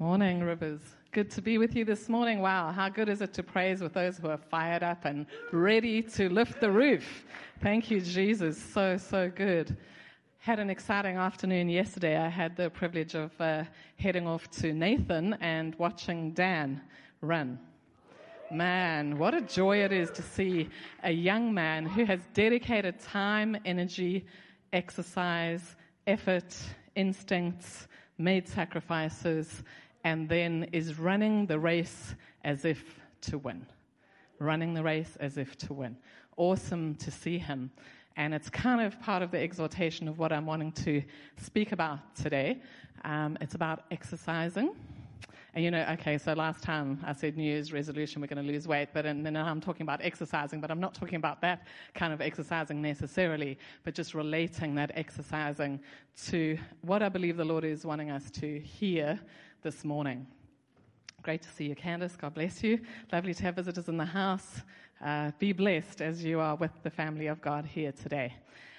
Morning, Rivers. Good to be with you this morning. Wow, how good is it to praise with those who are fired up and ready to lift the roof. Thank you, Jesus. So good. Had an exciting afternoon yesterday. I had the privilege of heading off to Nathan and watching Dan run. Man, what a joy it is to see a young man who has dedicated time, energy, exercise, effort, instincts, made sacrifices, and then is running the race as if to win. Running the race as if to win. Awesome to see him. And it's kind of part of the exhortation of what I'm wanting to speak about today. It's about exercising. And so last time I said New Year's resolution, we're going to lose weight, but then I'm talking about exercising, but I'm not talking about that kind of exercising necessarily, but just relating that exercising to what I believe the Lord is wanting us to hear this morning. Great to see you, Candace. God bless you. Lovely to have visitors in the house. Be blessed as you are with the family of God here today.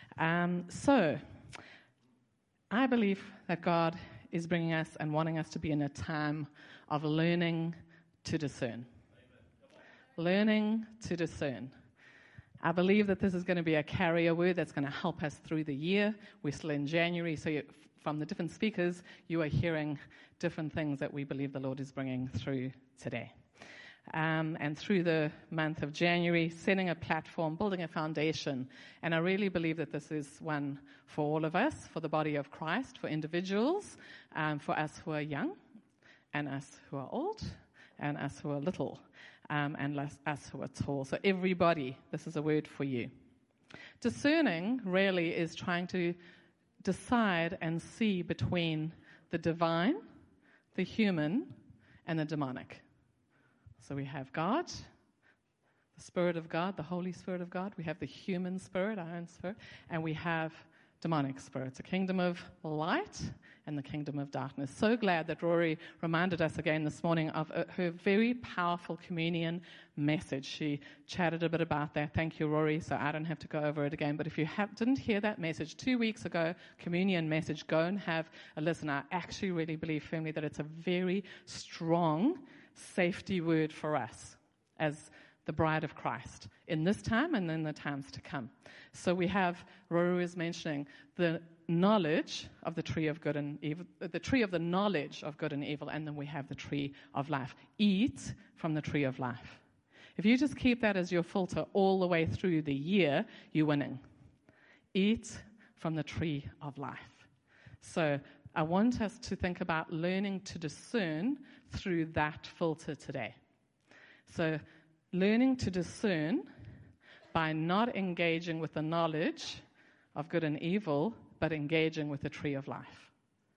So I believe that God is bringing us and wanting us to be in a time of learning to discern. Learning to discern. I believe that this is going to be a carrier word that's going to help us through the year. We're still in January, so from the different speakers, you are hearing different things that we believe the Lord is bringing through today. And through the month of January, setting a platform, building a foundation. And I really believe that this is one for all of us, for the body of Christ, for individuals, for us who are young, and us who are old, and us who are little, and us who are tall. So everybody, this is a word for you. Discerning really is trying to decide and see between the divine, the human, and the demonic. So we have God, the Spirit of God, the Holy Spirit of God. We have the human spirit, our own spirit, and we have demonic spirits, a kingdom of light and the kingdom of darkness. So glad that Rory reminded us again this morning of her very powerful communion message. She chatted a bit about that. Thank you, Rory, so I don't have to go over it again. But if you didn't hear that message 2 weeks ago, communion message, go and have a listen. I actually really believe firmly that it's a very strong safety word for us as the bride of Christ in this time and in the times to come. So we have, Rory was mentioning, the knowledge of the tree of good and evil, the tree of the knowledge of good and evil, and then we have the tree of life. Eat from the tree of life. If you just keep that as your filter all the way through the year, you're winning. Eat from the tree of life. So I want us to think about learning to discern through that filter today. So learning to discern by not engaging with the knowledge of good and evil, but engaging with the tree of life.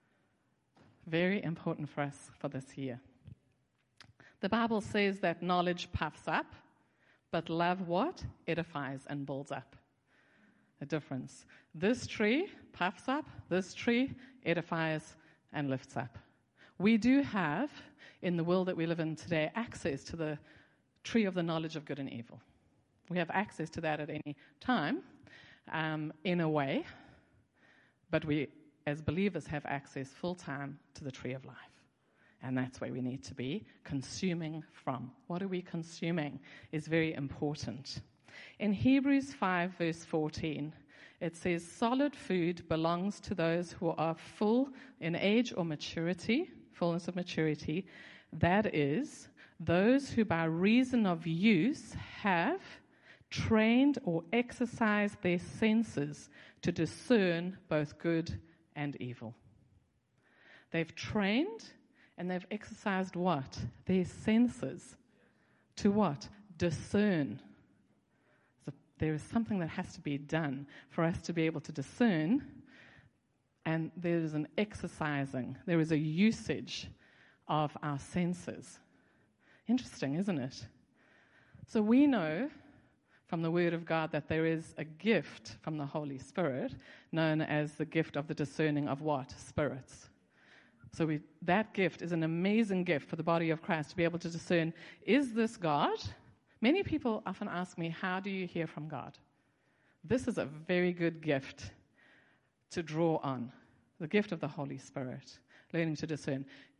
Very important for us for this year. The Bible says that knowledge puffs up, but love what? Edifies and builds up. A difference. This tree puffs up, this tree edifies and lifts up. We do have, in the world that we live in today, access to the tree of the knowledge of good and evil. We have access to that at any time, in a way, but we, as believers, have access full-time to the tree of life. And that's where we need to be consuming from. What are we consuming is very important. In Hebrews 5, verse 14, it says, solid food belongs to those who are full in age or maturity, fullness of maturity. That is, those who by reason of use have trained or exercised their senses to discern both good and evil. They've trained and they've exercised what? Their senses. To what? Discern. So there is something that has to be done for us to be able to discern, and there is an exercising, there is a usage of our senses. Interesting, isn't it? So we know from the Word of God that there is a gift from the Holy Spirit known as the gift of the discerning of what? Spirits. So that gift is an amazing gift for the body of Christ to be able to discern, is this God? Many people often ask me, how do you hear from God? This is a very good gift to draw on, the gift of the Holy Spirit, learning to discern.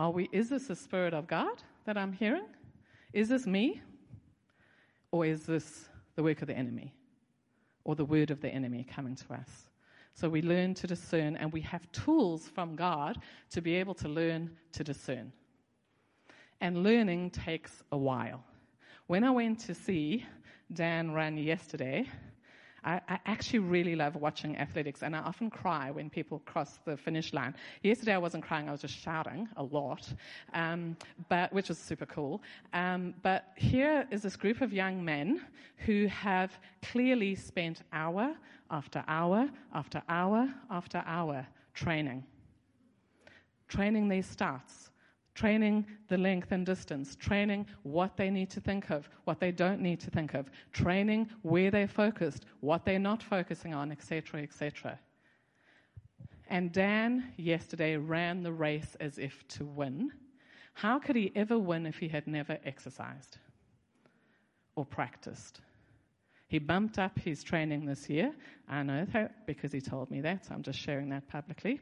Is this the Spirit of God that I'm hearing? Is this me? Or is this the work of the enemy? Or the word of the enemy coming to us? So we learn to discern, and we have tools from God to be able to learn to discern. And learning takes a while. When I went to see Dan run yesterday, I actually really love watching athletics, and I often cry when people cross the finish line. Yesterday I wasn't crying, I was just shouting a lot, which was super cool. But here is this group of young men who have clearly spent hour after hour after hour after hour training their starts, training the length and distance, training what they need to think of, what they don't need to think of, training where they're focused, what they're not focusing on, etc., etc. And Dan yesterday ran the race as if to win. How could he ever win if he had never exercised or practiced? He bumped up his training this year. I know that because he told me that, so I'm just sharing that publicly.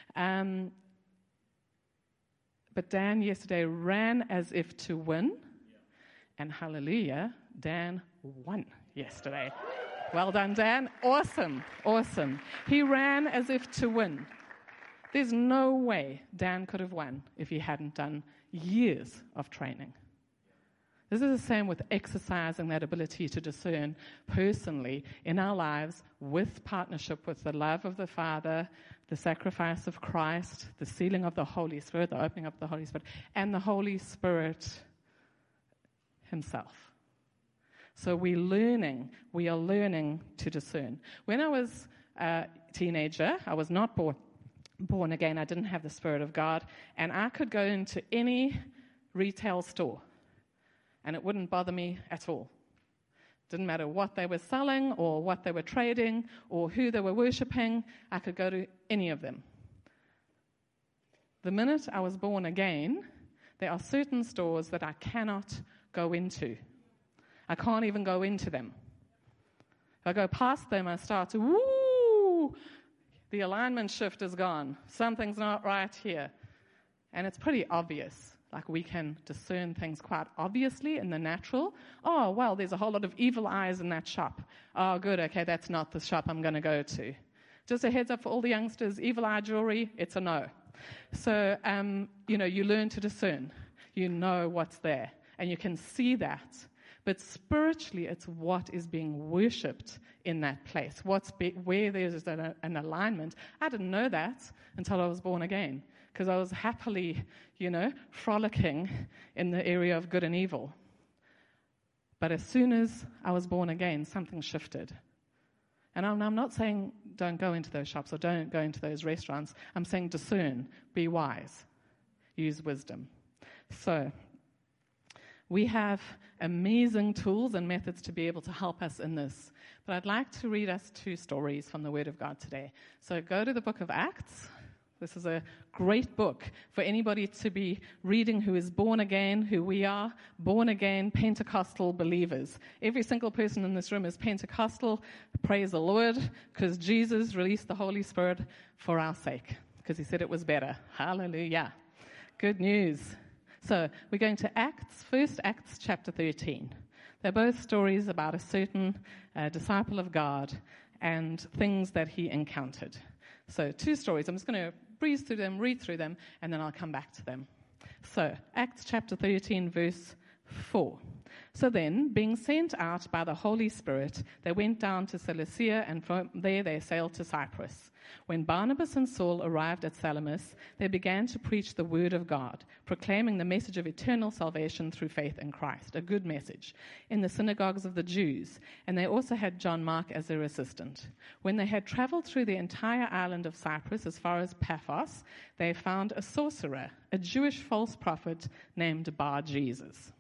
But Dan yesterday ran as if to win, and hallelujah, Dan won yesterday. Well done, Dan. Awesome, awesome. He ran as if to win. There's no way Dan could have won if he hadn't done years of training. This is the same with exercising that ability to discern personally in our lives with partnership with the love of the Father, the sacrifice of Christ, the sealing of the Holy Spirit, the opening up of the Holy Spirit, and the Holy Spirit himself. So we are learning to discern. When I was a teenager, I was not born again. I didn't have the Spirit of God, and I could go into any retail store, and it wouldn't bother me at all. Didn't matter what they were selling or what they were trading or who they were worshiping. I could go to any of them. The minute I was born again, there are certain stores that I cannot go into. I can't even go into them. If I go past them, I start to, woo, the alignment shift is gone. Something's not right here. And it's pretty obvious. Like we can discern things quite obviously in the natural. Oh, well, there's a whole lot of evil eyes in that shop. Oh, good, okay, that's not the shop I'm going to go to. Just a heads up for all the youngsters, evil eye jewelry, it's a no. So, you learn to discern. You know what's there, and you can see that. But spiritually, it's what is being worshipped in that place, where there's an alignment. I didn't know that until I was born again, because I was happily, frolicking in the area of good and evil. But as soon as I was born again, something shifted. And I'm not saying don't go into those shops or don't go into those restaurants. I'm saying discern, be wise, use wisdom. So we have amazing tools and methods to be able to help us in this. But I'd like to read us 2 stories from the Word of God today. So go to the book of Acts. This is a great book for anybody to be reading who is born again, who we are, born again Pentecostal believers. Every single person in this room is Pentecostal. Praise the Lord, because Jesus released the Holy Spirit for our sake, because he said it was better. Hallelujah. Good news. So we're going to Acts chapter 13. They're both stories about a certain disciple of God and things that he encountered. So 2 stories. I'm just going to breeze through them, read through them, and then I'll come back to them. So Acts chapter 13, verse 4. So then, being sent out by the Holy Spirit, they went down to Cilicia, and from there they sailed to Cyprus. When Barnabas and Saul arrived at Salamis, they began to preach the word of God, proclaiming the message of eternal salvation through faith in Christ, a good message, in the synagogues of the Jews. And they also had John Mark as their assistant. When they had traveled through the entire island of Cyprus as far as Paphos, they found a sorcerer, a Jewish false prophet named Bar-Jesus,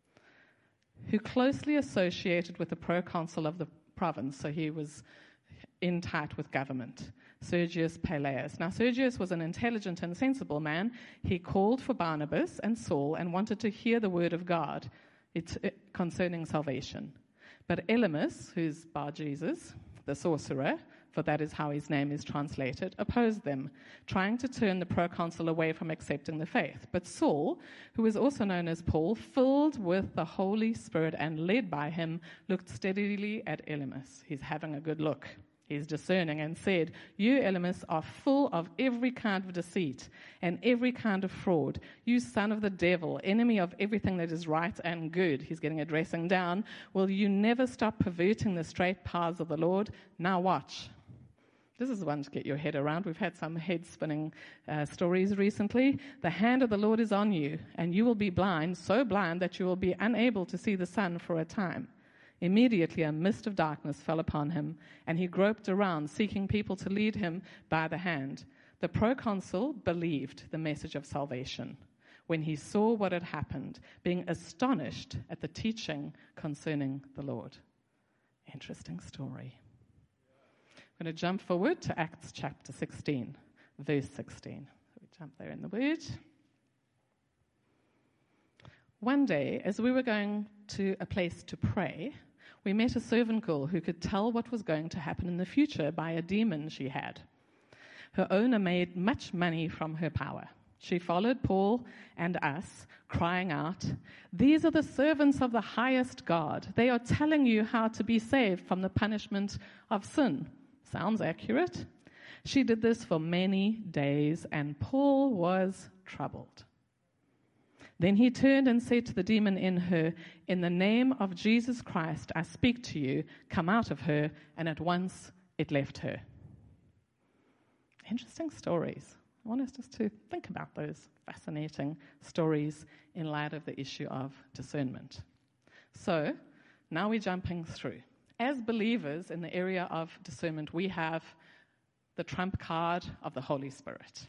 who closely associated with the proconsul of the province, so he was in tight with government, Sergius Palaeus. Now, Sergius was an intelligent and sensible man. He called for Barnabas and Saul and wanted to hear the word of God concerning salvation. But Elymas, who's Bar-Jesus, the sorcerer, for that is how his name is translated, opposed them, trying to turn the proconsul away from accepting the faith. But Saul, who is also known as Paul, filled with the Holy Spirit and led by him, looked steadily at Elymas. He's having a good look. He's discerning and said, "You, Elymas, are full of every kind of deceit and every kind of fraud. You son of the devil, enemy of everything that is right and good." He's getting a dressing down. "Will you never stop perverting the straight paths of the Lord? Now watch." This is one to get your head around. We've had some head-spinning stories recently. "The hand of the Lord is on you, and you will be blind, so blind that you will be unable to see the sun for a time." Immediately a mist of darkness fell upon him, and he groped around, seeking people to lead him by the hand. The proconsul believed the message of salvation when he saw what had happened, being astonished at the teaching concerning the Lord. Interesting story. I'm going to jump forward to Acts chapter 16, verse 16. So we jump there in the Word. One day, as we were going to a place to pray, we met a servant girl who could tell what was going to happen in the future by a demon she had. Her owner made much money from her power. She followed Paul and us, crying out, "These are the servants of the highest God. They are telling you how to be saved from the punishment of sin." Sounds accurate. She did this for many days, and Paul was troubled. Then he turned and said to the demon in her, "In the name of Jesus Christ, I speak to you, come out of her," and at once it left her. Interesting stories. I want us just to think about those fascinating stories in light of the issue of discernment. So, now we're jumping through. As believers in the area of discernment, we have the trump card of the Holy Spirit.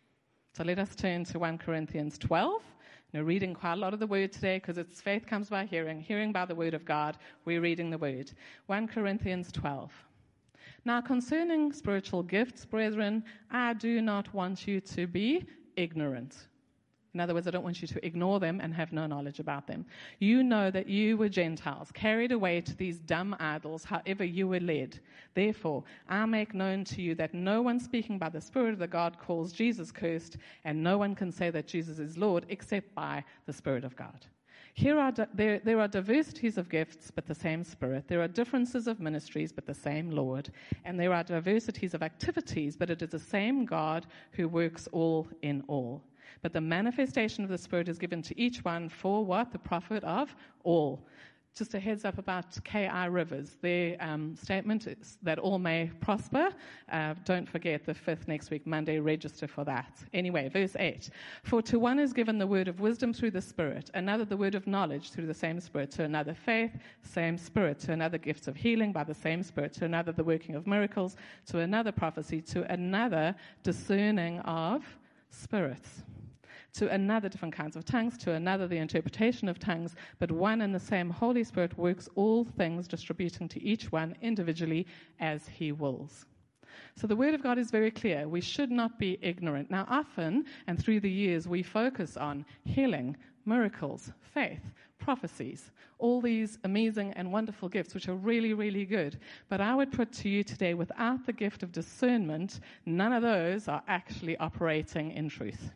So let us turn to 1 Corinthians 12. We're reading quite a lot of the Word today because it's faith comes by hearing, hearing by the Word of God. We're reading the Word. 1 Corinthians 12. "Now concerning spiritual gifts, brethren, I do not want you to be ignorant." In other words, I don't want you to ignore them and have no knowledge about them. "You know that you were Gentiles, carried away to these dumb idols, however you were led. Therefore, I make known to you that no one speaking by the Spirit of the God calls Jesus cursed, and no one can say that Jesus is Lord except by the Spirit of God. There are diversities of gifts, but the same Spirit. There are differences of ministries, but the same Lord. And there are diversities of activities, but it is the same God who works all in all. But the manifestation of the Spirit is given to each one for what? The profit of all." Just a heads up about K.I. Rivers. Their statement is that all may prosper. Don't forget the 5th next week, Monday, register for that. Anyway, verse 8. "For to one is given the word of wisdom through the Spirit, another the word of knowledge through the same Spirit, to another faith, same Spirit, to another gifts of healing by the same Spirit, to another the working of miracles, to another prophecy, to another discerning of spirits, to another different kinds of tongues, to another the interpretation of tongues, but one and the same Holy Spirit works all things, distributing to each one individually as he wills." So the Word of God is very clear. We should not be ignorant. Now often, and through the years, we focus on healing, miracles, faith, prophecies, all these amazing and wonderful gifts, which are really, really good. But I would put to you today, without the gift of discernment, none of those are actually operating in truth.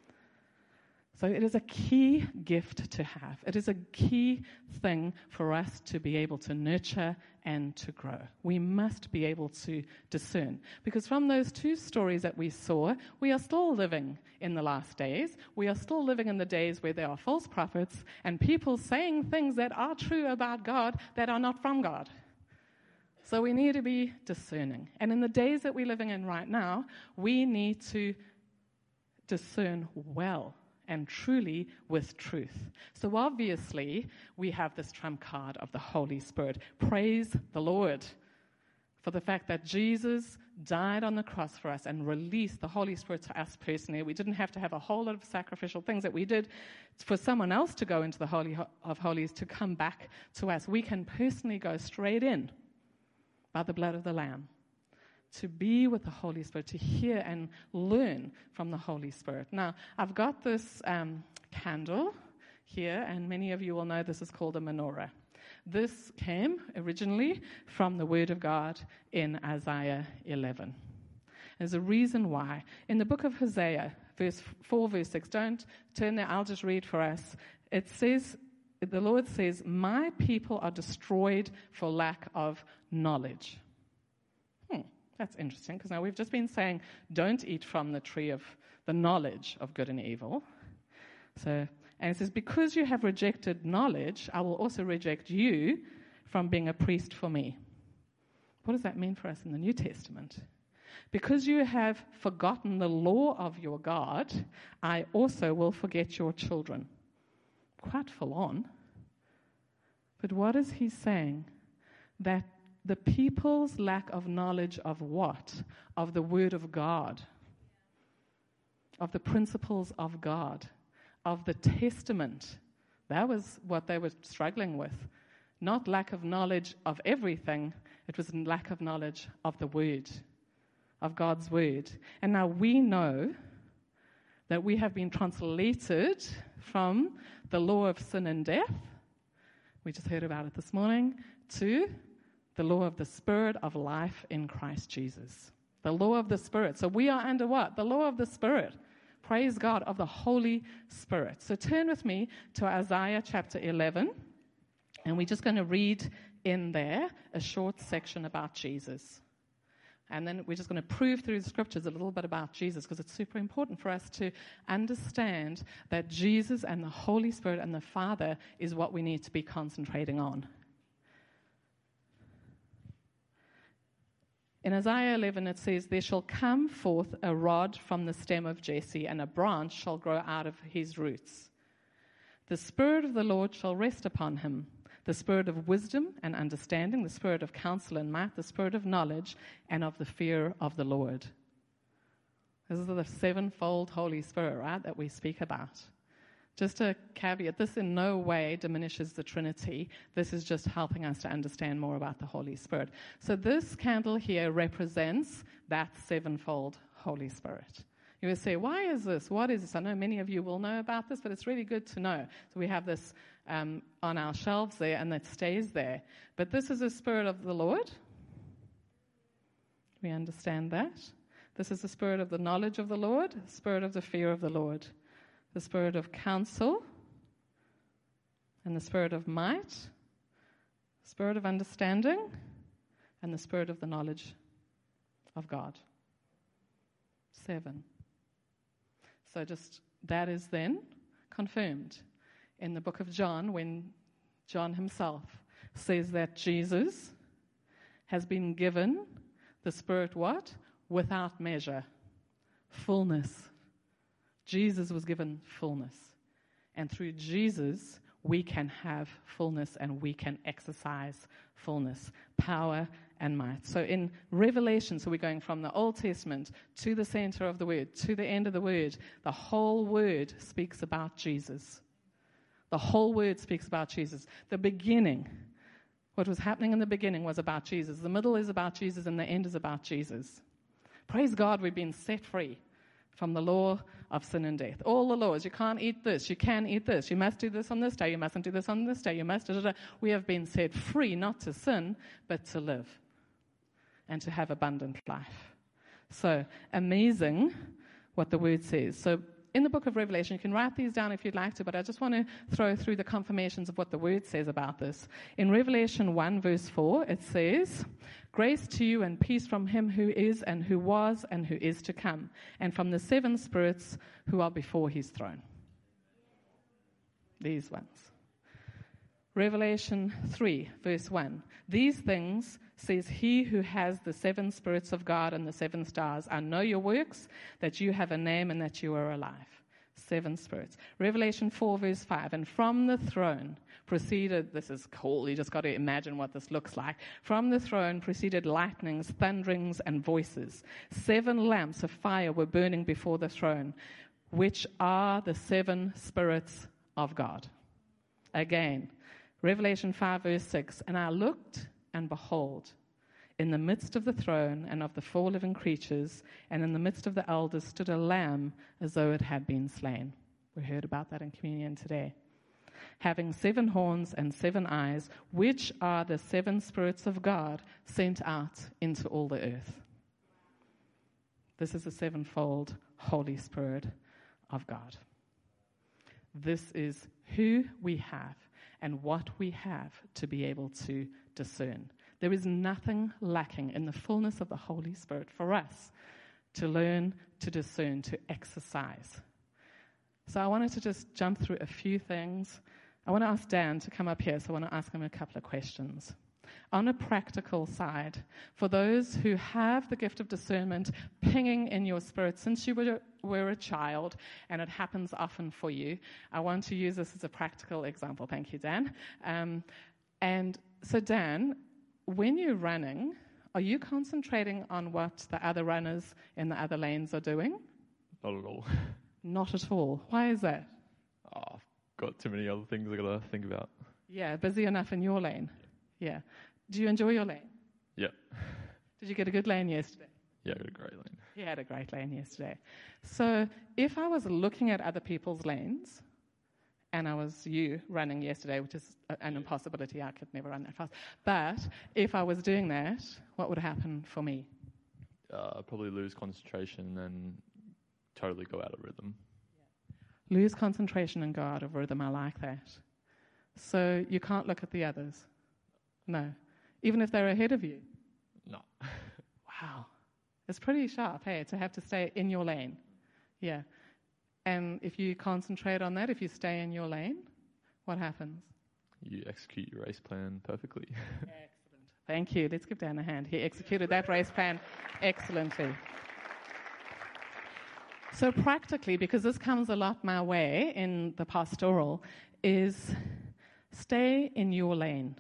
So it is a key gift to have. It is a key thing for us to be able to nurture and to grow. We must be able to discern. Because from those two stories that we saw, we are still living in the last days. We are still living in the days where there are false prophets and people saying things that are true about God that are not from God. So we need to be discerning. And in the days that we're living in right now, we need to discern well and truly with truth. So obviously, we have this trump card of the Holy Spirit. Praise the Lord for the fact that Jesus died on the cross for us and released the Holy Spirit to us personally. We didn't have to have a whole lot of sacrificial things that we did for someone else to go into the Holy of Holies to come back to us. We can personally go straight in by the blood of the Lamb, to be with the Holy Spirit, to hear and learn from the Holy Spirit. Now, I've got this candle here, and many of you will know this is called a menorah. This came originally from the Word of God in Isaiah 11. There's a reason why. In the book of Hosea, verse 4, verse 6, don't turn there, I'll just read for us. It says, the Lord says, my people are destroyed for lack of knowledge. That's interesting, because now we've just been saying, don't eat from the tree of the knowledge of good and evil. And it says, because you have rejected knowledge, I will also reject you from being a priest for me. What does that mean for us in the New Testament? Because you have forgotten the law of your God, I also will forget your children. Quite full on. But what is he saying? That the people's lack of knowledge of what? Of the Word of God. Of the principles of God. Of the Testament. That was what they were struggling with. Not lack of knowledge of everything. It was lack of knowledge of the Word. Of God's Word. And now we know that we have been translated from the law of sin and death. We just heard about it this morning. To the law of the Spirit of life in Christ Jesus. The law of the Spirit. So we are under what? The law of the Spirit. Praise God, of the Holy Spirit. So turn with me to Isaiah chapter 11. And we're just going to read in there a short section about Jesus. And then we're just going to prove through the scriptures a little bit about Jesus, because it's super important for us to understand that Jesus and the Holy Spirit and the Father is what we need to be concentrating on. In Isaiah 11 it says, there shall come forth a rod from the stem of Jesse, and a branch shall grow out of his roots. The Spirit of the Lord shall rest upon him, the Spirit of wisdom and understanding, the Spirit of counsel and might, the Spirit of knowledge and of the fear of the Lord. This is the sevenfold Holy Spirit, right, that we speak about. Just a caveat, this in no way diminishes the Trinity. This is just helping us to understand more about the Holy Spirit. So this candle here represents that sevenfold Holy Spirit. You will say, why is this? What is this? I know many of you will know about this, but it's really good to know. So we have this on our shelves there, and it stays there. But this is the Spirit of the Lord. We understand that. This is the Spirit of the knowledge of the Lord, the Spirit of the fear of the Lord, the Spirit of counsel, and the Spirit of might, Spirit of understanding, and the Spirit of the knowledge of God. 7. So just that is then confirmed in the book of John, when John himself says that Jesus has been given the Spirit what? Without measure. Fullness. Jesus was given fullness. And through Jesus, we can have fullness and we can exercise fullness, power and might. So in Revelation, so we're going from the Old Testament to the center of the Word, to the end of the Word. The whole Word speaks about Jesus. The whole Word speaks about Jesus. The beginning, what was happening in the beginning was about Jesus. The middle is about Jesus and the end is about Jesus. Praise God, we've been set free from the law of sin and death. All the laws, you can't eat this, you can eat this, you must do this on this day, you mustn't do this on this day, you must do. We have been set free not to sin, but to live and to have abundant life. So, amazing what the Word says. So, in the book of Revelation, you can write these down if you'd like to, but I just want to throw through the confirmations of what the Word says about this. In Revelation 1, verse 4, it says, grace to you and peace from him who is and who was and who is to come, and from the 7 spirits who are before his throne. These ones. Revelation 3, verse 1. These things says he who has the 7 spirits of God and the 7 stars. I know your works, that you have a name and that you are alive. 7 spirits. Revelation 4, verse 5. And from the throne proceeded, this is cool, you just got to imagine what this looks like. From the throne proceeded lightnings, thunderings, and voices. 7 lamps of fire were burning before the throne, which are the 7 spirits of God. Again, Revelation 5, verse 6. And I looked, and behold, in the midst of the throne and of the 4 living creatures, and in the midst of the elders stood a lamb as though it had been slain. We heard about that in communion today. having 7 horns and 7 eyes, which are the 7 spirits of God sent out into all the earth. This is the 7-fold Holy Spirit of God. This is who we have and what we have to be able to discern. There is nothing lacking in the fullness of the Holy Spirit for us to learn, to discern, to exercise. So I wanted to just jump through a few things. I want to ask Dan to come up here, so I want to ask him a couple of questions. On a practical side, for those who have the gift of discernment pinging in your spirit since you were a child, and it happens often for you, I want to use this as a practical example. Thank you, Dan. And so, Dan, when you're running, are you concentrating on what the other runners in the other lanes are doing? Not at all. Not at all. Why is that? Oh, I've got too many other things I got to think about. Yeah, busy enough in your lane. Yeah. Do you enjoy your lane? Yeah. Did you get a good lane yesterday? Yeah, I got a great lane. You had a great lane yesterday. So if I was looking at other people's lanes, and I was you running yesterday, which is an impossibility, I could never run that fast. But if I was doing that, what would happen for me? I'd probably lose concentration and totally go out of rhythm. Lose concentration and go out of rhythm. I like that. So you can't look at the others? No. Even if they're ahead of you? No. Wow. It's pretty sharp, hey, to have to stay in your lane. Yeah. And if you concentrate on that, if you stay in your lane, what happens? You execute your race plan perfectly. Excellent. Thank you. Let's give Dan a hand. He executed that race plan excellently. So practically, because this comes a lot my way in the pastoral, is stay in your lane.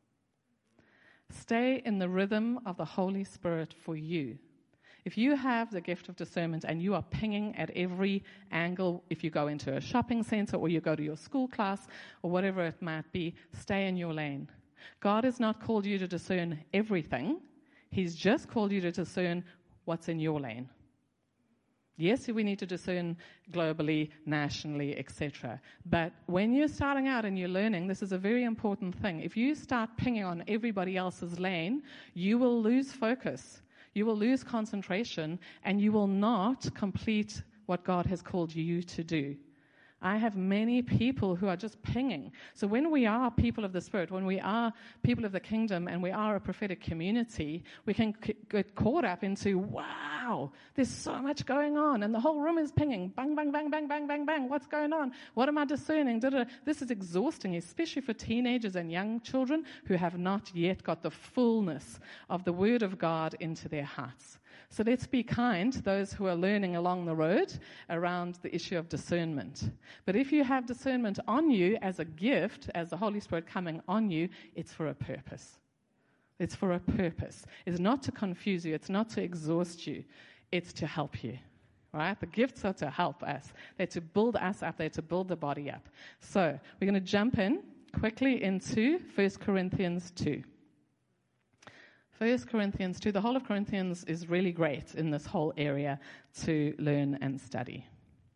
Stay in the rhythm of the Holy Spirit for you. If you have the gift of discernment and you are pinging at every angle, if you go into a shopping center or you go to your school class or whatever it might be, stay in your lane. God has not called you to discern everything. He's just called you to discern what's in your lane. Yes, we need to discern globally, nationally, etc. But when you're starting out and you're learning, this is a very important thing. If you start pinging on everybody else's lane, you will lose focus. You will lose concentration, and you will not complete what God has called you to do. I have many people who are just pinging. So when we are people of the Spirit, when we are people of the kingdom and we are a prophetic community, we can get caught up into, wow, there's so much going on and the whole room is pinging. Bang, bang, bang, bang, bang, bang, bang. What's going on? What am I discerning? This is exhausting, especially for teenagers and young children who have not yet got the fullness of the Word of God into their hearts. So let's be kind to those who are learning along the road around the issue of discernment. But if you have discernment on you as a gift, as the Holy Spirit coming on you, it's for a purpose. It's for a purpose. It's not to confuse you. It's not to exhaust you. It's to help you. Right? The gifts are to help us. They're to build us up. They're to build the body up. So we're going to jump in quickly into 1 Corinthians 2. 1 Corinthians 2, the whole of Corinthians is really great in this whole area to learn and study.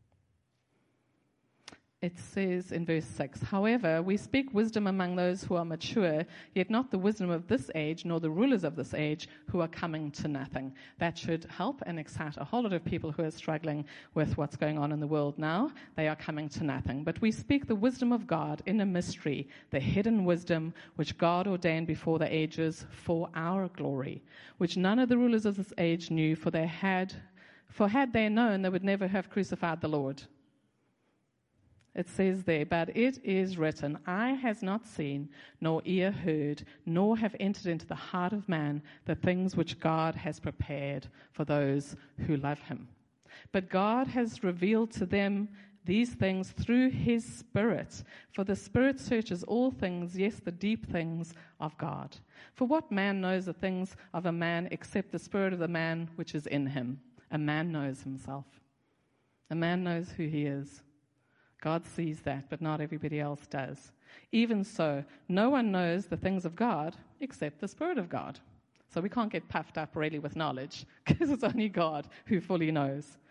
It says in verse 6, however, we speak wisdom among those who are mature, yet not the wisdom of this age, nor the rulers of this age, who are coming to nothing. That should help and excite a whole lot of people who are struggling with what's going on in the world now. They are coming to nothing. But we speak the wisdom of God in a mystery, the hidden wisdom which God ordained before the ages for our glory, which none of the rulers of this age knew, for had they known, they would never have crucified the Lord. It says there, but it is written, eye has not seen, nor ear heard, nor have entered into the heart of man the things which God has prepared for those who love him. But God has revealed to them these things through his Spirit. For the Spirit searches all things, yes, the deep things of God. For what man knows the things of a man except the spirit of the man which is in him? A man knows himself. A man knows who he is. God sees that, but not everybody else does. Even so, no one knows the things of God except the Spirit of God. So we can't get puffed up really with knowledge, because it's only God who fully knows.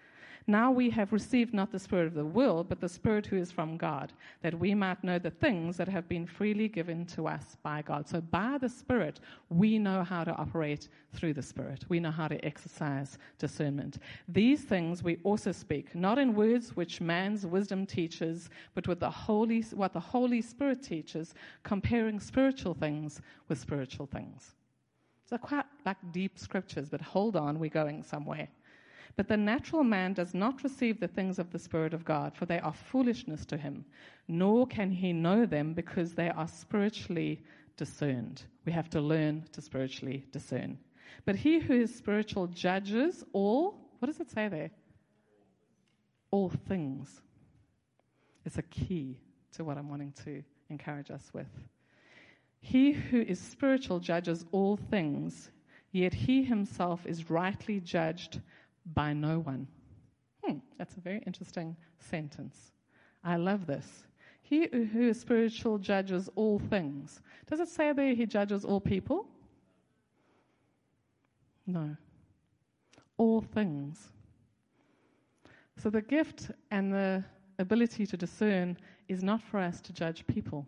Now we have received not the spirit of the world, but the Spirit who is from God, that we might know the things that have been freely given to us by God. So by the Spirit, we know how to operate through the Spirit. We know how to exercise discernment. These things we also speak, not in words which man's wisdom teaches, but with what the Holy Spirit teaches, comparing spiritual things with spiritual things. So quite like deep scriptures, but hold on, we're going somewhere. But the natural man does not receive the things of the Spirit of God, for they are foolishness to him, nor can he know them because they are spiritually discerned. We have to learn to spiritually discern. But he who is spiritual judges all, what does it say there? All things. It's a key to what I'm wanting to encourage us with. He who is spiritual judges all things, yet he himself is rightly judged by no one. That's a very interesting sentence. I love this. He who is spiritual judges all things. Does it say there he judges all people? No. All things. So the gift and the ability to discern is not for us to judge people.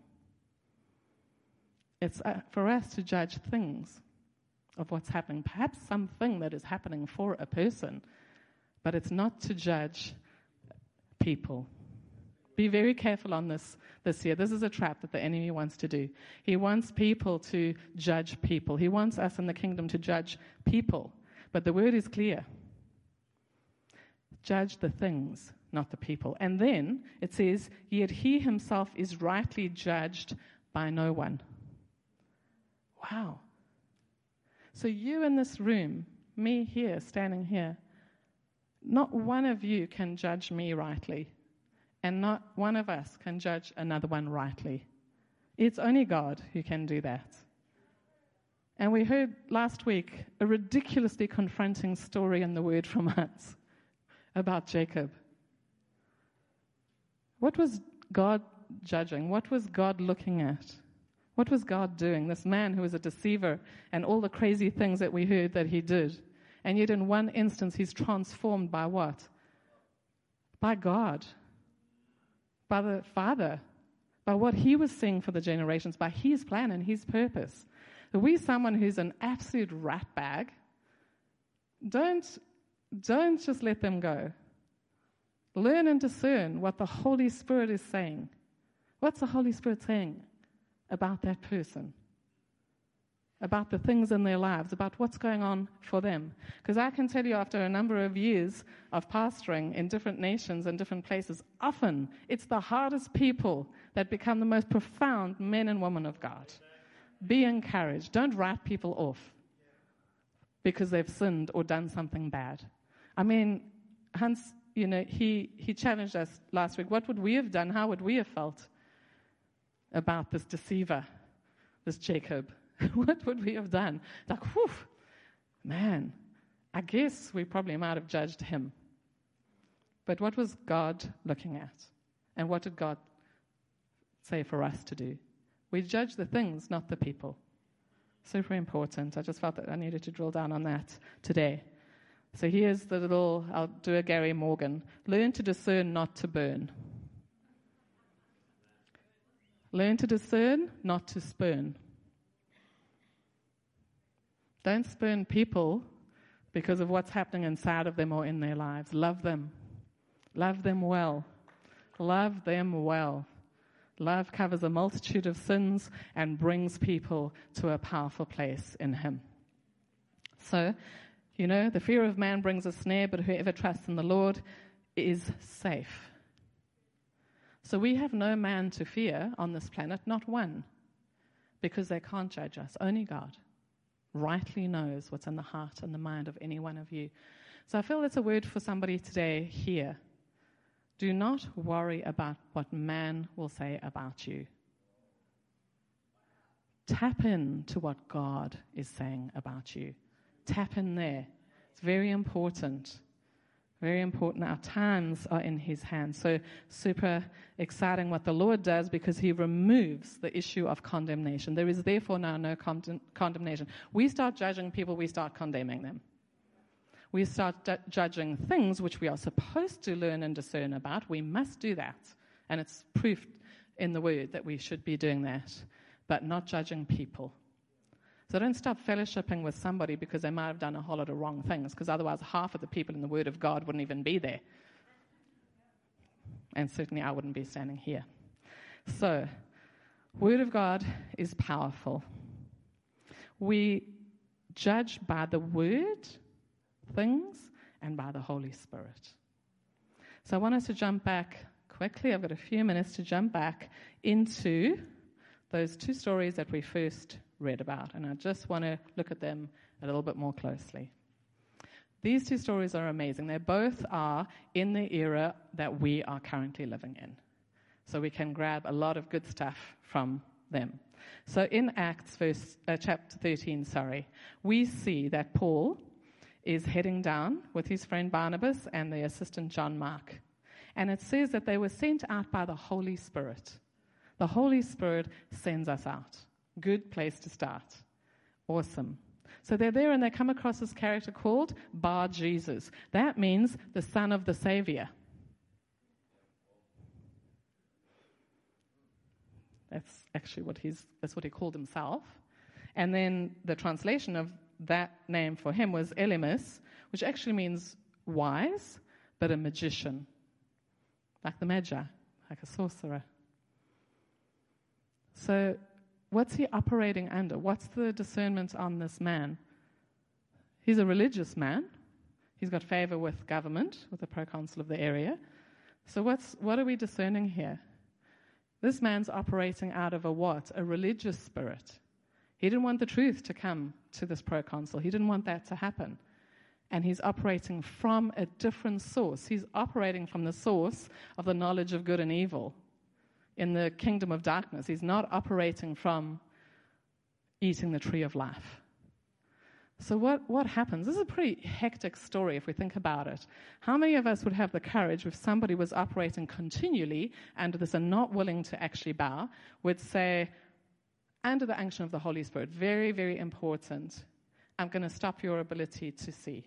It's for us to judge things of what's happening. Perhaps something that is happening for a person, but it's not to judge people. Be very careful on this year. This is a trap that the enemy wants to do. He wants people to judge people. He wants us in the kingdom to judge people. But the word is clear. Judge the things, not the people. And then it says, yet he himself is rightly judged by no one. Wow. So you in this room, me here, standing here, not one of you can judge me rightly, and not one of us can judge another one rightly. It's only God who can do that. And we heard last week a ridiculously confronting story in the Word from us about Jacob. What was God judging? What was God looking at? What was God doing? This man who was a deceiver and all the crazy things that we heard that he did. And yet in one instance he's transformed by what? By God. By the Father. By what he was seeing for the generations. By his plan and his purpose. If we're someone who's an absolute rat bag, don't just let them go. Learn and discern what the Holy Spirit is saying. What's the Holy Spirit saying about that person? About the things in their lives, about what's going on for them. Because I can tell you, after a number of years of pastoring in different nations and different places, often it's the hardest people that become the most profound men and women of God. Be encouraged. Don't write people off because they've sinned or done something bad. I mean, Hans, he challenged us last week. What would we have done? How would we have felt about this deceiver, this Jacob? What would we have done? Like, whew, man, I guess we probably might have judged him. But what was God looking at? And what did God say for us to do? We judge the things, not the people. Super important. I just felt that I needed to drill down on that today. So here's I'll do a Gary Morgan. Learn to discern, not to burn. Learn to discern, not to spurn. Don't spurn people because of what's happening inside of them or in their lives. Love them. Love them well. Love them well. Love covers a multitude of sins and brings people to a powerful place in Him. So, the fear of man brings a snare, but whoever trusts in the Lord is safe. So we have no man to fear on this planet, not one, because they can't judge us. Only God rightly knows what's in the heart and the mind of any one of you. So I feel that's a word for somebody today here. Do not worry about what man will say about you. Tap in to what God is saying about you. Tap in there. It's very important. Very important. Our times are in His hands. So super exciting what the Lord does, because He removes the issue of condemnation. There is therefore now no condemnation. We start judging people, we start condemning them. We start judging things which we are supposed to learn and discern about. We must do that. And it's proof in the Word that we should be doing that, but not judging people. So don't stop fellowshipping with somebody because they might have done a whole lot of wrong things, because otherwise half of the people in the Word of God wouldn't even be there. And certainly I wouldn't be standing here. So, Word of God is powerful. We judge by the Word things and by the Holy Spirit. So I want us to jump back quickly. I've got a few minutes to jump back into those two stories that we first read about, and I just want to look at them a little bit more closely. These two stories are amazing. They both are in the era that we are currently living in. So we can grab a lot of good stuff from them. So in Acts chapter 13, we see that Paul is heading down with his friend Barnabas and the assistant John Mark. And it says that they were sent out by the Holy Spirit. The Holy Spirit sends us out. Good place to start. Awesome. So they're there and they come across this character called Bar Jesus. That means the son of the Savior. That's actually that's what he called himself. And then the translation of that name for him was Elymas, which actually means wise, but a magician. Like the Magi, like a sorcerer. So what's he operating under? What's the discernment on this man? He's a religious man. He's got favor with government, with the proconsul of the area. So what are we discerning here? This man's operating out of a religious spirit. He didn't want the truth to come to this proconsul. He didn't want that to happen. And he's operating from a different source. He's operating from the source of the knowledge of good and evil in the kingdom of darkness. He's not operating from eating the tree of life. So what happens? This is a pretty hectic story if we think about it. How many of us would have the courage if somebody was operating continually under this and not willing to actually bow, would say, under the unction of the Holy Spirit, very, very important, I'm going to stop your ability to see.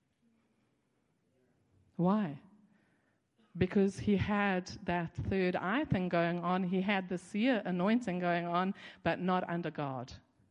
Why? Because he had that third eye thing going on. He had the seer anointing going on, but not under God.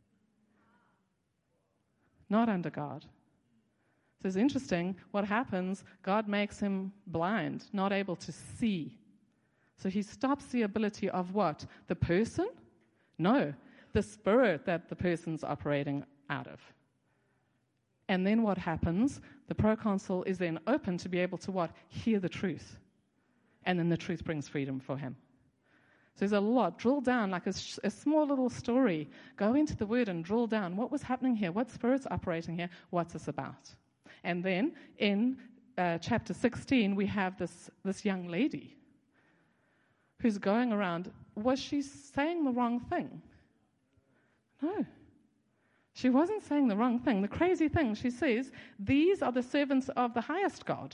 Not under God. So it's interesting what happens. God makes him blind, not able to see. So he stops the ability of what? The person? No, the spirit that the person's operating out of. And then what happens? The proconsul is then open to be able to what? Hear the truth. And then the truth brings freedom for him. So there's a lot. Drill down like a small little story. Go into the Word and drill down. What was happening here? What spirit's operating here? What's this about? And then in chapter 16, we have this young lady who's going around. Was she saying the wrong thing? No. She wasn't saying the wrong thing. The crazy thing, she says, these are the servants of the highest God.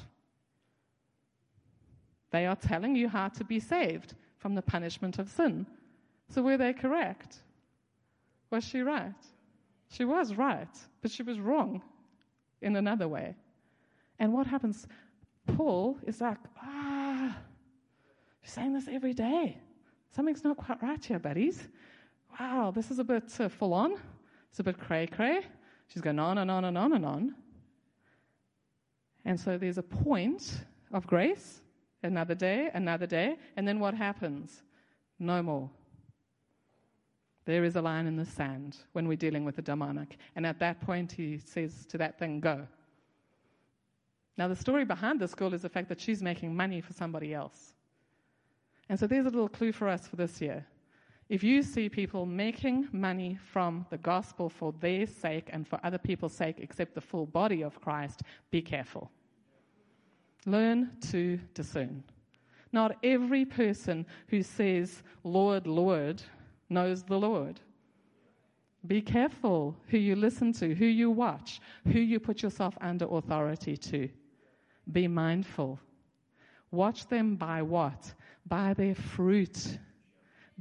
They are telling you how to be saved from the punishment of sin. So were they correct? Was she right? She was right, but she was wrong in another way. And what happens? Paul is like, you're saying this every day. Something's not quite right here, buddies. Wow, this is a bit full on. It's a bit cray-cray. She's going on and on and on and on. And so there's a point of grace. Another day, and then what happens? No more. There is a line in the sand when we're dealing with the demonic. And at that point, he says to that thing, go. Now, the story behind this girl is the fact that she's making money for somebody else. And so there's a little clue for us for this year. If you see people making money from the gospel for their sake and for other people's sake, except the full body of Christ, be careful. Learn to discern. Not every person who says, Lord, Lord, knows the Lord. Be careful who you listen to, who you watch, who you put yourself under authority to. Be mindful. Watch them by what? By their fruit.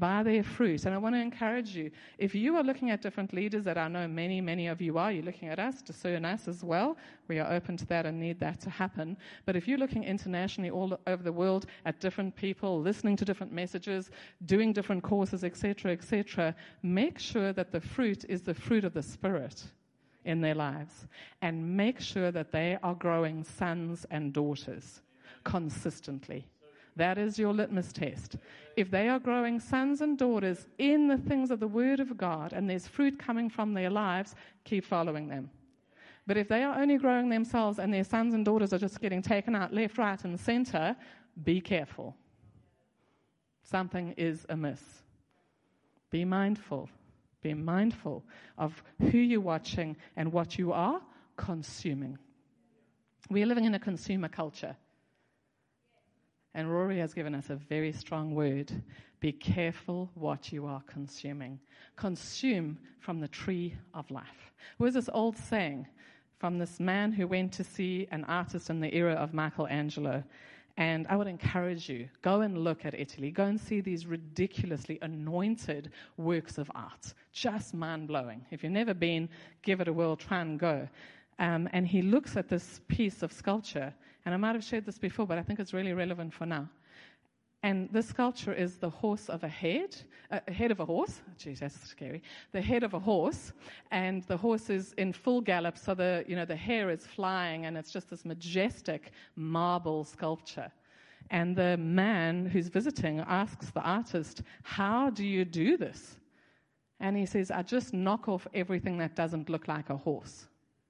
By their fruit. And I want to encourage you, if you are looking at different leaders that I know many of you are, you're looking at us, discern us as well. We are open to that and need that to happen. But if you're looking internationally all over the world at different people, listening to different messages, doing different courses, etc., make sure that the fruit is the fruit of the Spirit in their lives. And make sure that they are growing sons and daughters consistently. That is your litmus test. If they are growing sons and daughters in the things of the Word of God and there's fruit coming from their lives, keep following them. But if they are only growing themselves and their sons and daughters are just getting taken out left, right, and center, be careful. Something is amiss. Be mindful. Be mindful of who you're watching and what you are consuming. We're living in a consumer culture. And Rory has given us a very strong word. Be careful what you are consuming. Consume from the tree of life. There was this old saying from this man who went to see an artist in the era of Michelangelo. And I would encourage you, go and look at Italy. Go and see these ridiculously anointed works of art. Just mind-blowing. If you've never been, give it a whirl, try and go. And he looks at this piece of sculpture, and I might have shared this before, but I think it's really relevant for now. And this sculpture is the horse of a head of a horse. Geez, that's scary. The head of a horse, and the horse is in full gallop, so the hair is flying, and it's just this majestic marble sculpture. And the man who's visiting asks the artist, "How do you do this?" And he says, "I just knock off everything that doesn't look like a horse."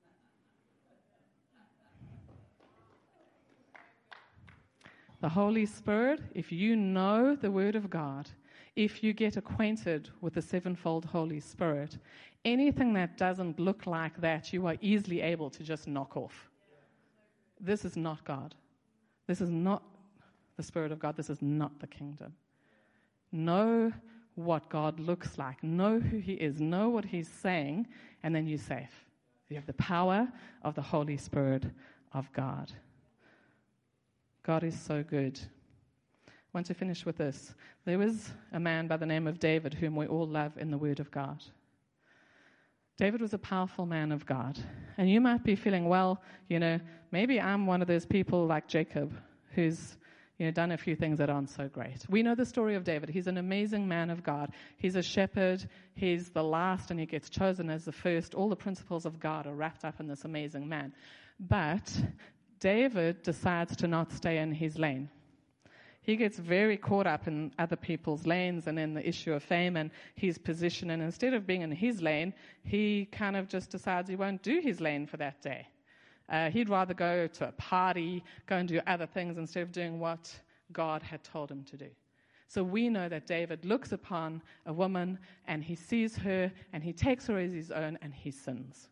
The Holy Spirit, if you know the Word of God, if you get acquainted with the sevenfold Holy Spirit, anything that doesn't look like that, you are easily able to just knock off. This is not God. This is not the Spirit of God. This is not the kingdom. Know what God looks like. Know who He is. Know what He's saying, and then you're safe. You have the power of the Holy Spirit of God. God is so good. I want to finish with this. There was a man by the name of David, whom we all love in the Word of God. David was a powerful man of God. And you might be feeling, well, maybe I'm one of those people like Jacob who's done a few things that aren't so great. We know the story of David. He's an amazing man of God. He's a shepherd. He's the last, and he gets chosen as the first. All the principles of God are wrapped up in this amazing man. But David decides to not stay in his lane. He gets very caught up in other people's lanes and in the issue of fame and his position. And instead of being in his lane, he kind of just decides he won't do his lane for that day. He'd rather go to a party, go and do other things instead of doing what God had told him to do. So we know that David looks upon a woman and he sees her and he takes her as his own and he sins.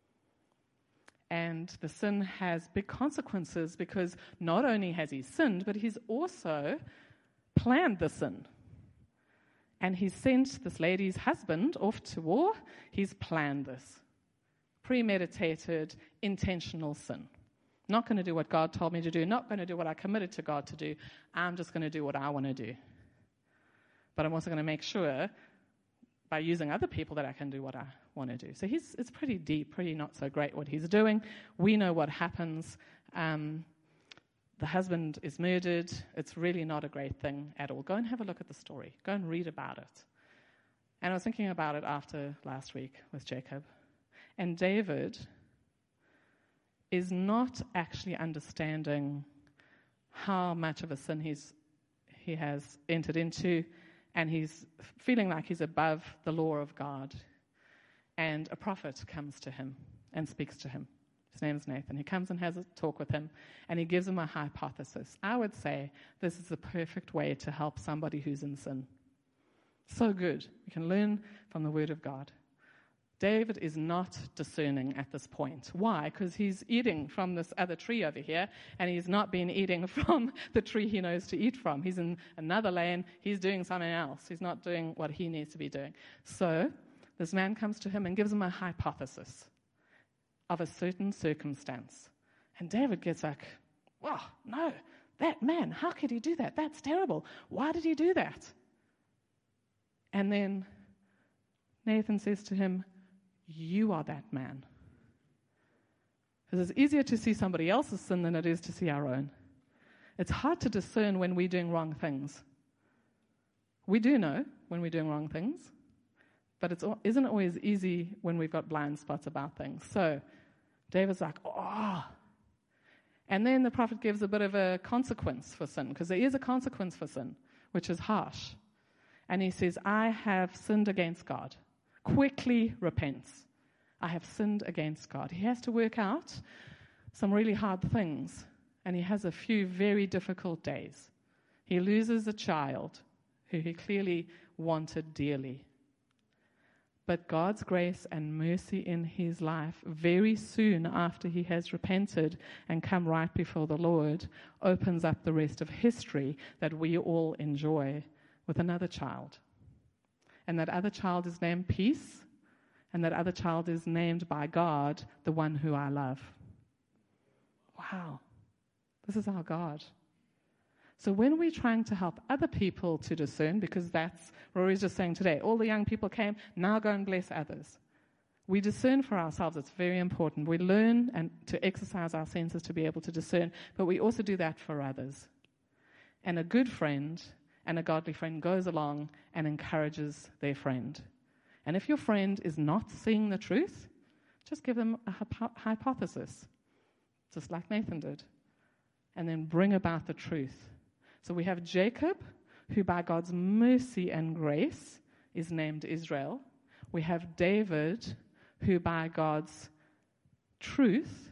And the sin has big consequences because not only has he sinned, but he's also planned the sin. And he's sent this lady's husband off to war. He's planned this. Premeditated, intentional sin. Not going to do what God told me to do. Not going to do what I committed to God to do. I'm just going to do what I want to do. But I'm also going to make sure by using other people that I can do what I want to do. So it's pretty deep, pretty not so great what he's doing. We know what happens. The husband is murdered. It's really not a great thing at all. Go and have a look at the story. Go and read about it. And I was thinking about it after last week with Jacob. And David is not actually understanding how much of a sin he has entered into, and he's feeling like he's above the law of God. And a prophet comes to him and speaks to him. His name is Nathan. He comes and has a talk with him, and he gives him a hypothesis. I would say this is the perfect way to help somebody who's in sin. So good. You can learn from the Word of God. David is not discerning at this point. Why? Because he's eating from this other tree over here, and he's not been eating from the tree he knows to eat from. He's in another lane. He's doing something else. He's not doing what he needs to be doing. So this man comes to him and gives him a hypothesis of a certain circumstance. And David gets like, "Wow, no, that man, how could he do that? That's terrible. Why did he do that?" And then Nathan says to him, you are that man. Because it's easier to see somebody else's sin than it is to see our own. It's hard to discern when we're doing wrong things. We do know when we're doing wrong things, but it isn't always easy when we've got blind spots about things. So David's like, oh. And then the prophet gives a bit of a consequence for sin, because there is a consequence for sin, which is harsh. And he says, I have sinned against God. Quickly repents. I have sinned against God. He has to work out some really hard things, and he has a few very difficult days. He loses a child who he clearly wanted dearly. But God's grace and mercy in his life, very soon after he has repented and come right before the Lord, opens up the rest of history that we all enjoy with another child. And that other child is named Peace, and that other child is named by God, the one who I love. Wow. This is our God. So when we're trying to help other people to discern, because that's, Rory's just saying today, all the young people came, now go and bless others. We discern for ourselves. It's very important. We learn and to exercise our senses to be able to discern, but we also do that for others. And a good friend and a godly friend goes along and encourages their friend. And if your friend is not seeing the truth, just give them a hypothesis, just like Nathan did, and then bring about the truth. So we have Jacob, who by God's mercy and grace is named Israel. We have David, who by God's truth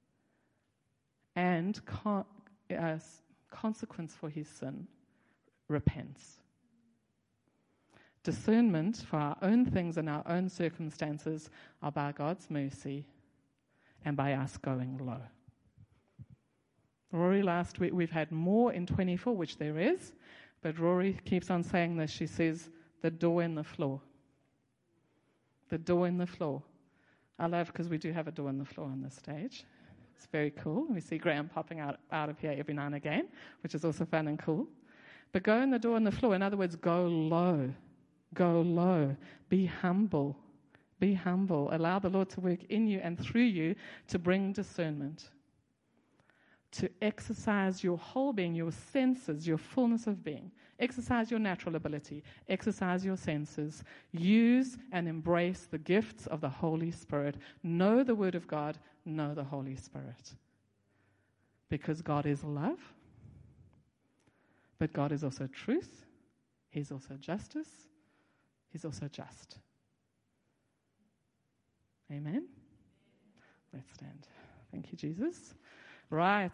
and consequence for his sin repents. Discernment for our own things and our own circumstances are by God's mercy and by us going low. Rory, last week, we've had more in 24, which there is, but Rory keeps on saying this. She says, the door in the floor. The door in the floor. I love, because we do have a door in the floor on this stage. It's very cool. We see Graham popping out of here every now and again, which is also fun and cool. But go in the door in the floor. In other words, go low. Go low. Be humble. Be humble. Allow the Lord to work in you and through you to bring discernment. To exercise your whole being, your senses, your fullness of being. Exercise your natural ability. Exercise your senses. Use and embrace the gifts of the Holy Spirit. Know the Word of God. Know the Holy Spirit. Because God is love. But God is also truth. He's also justice. He's also just. Amen? Let's stand. Thank you, Jesus. Right.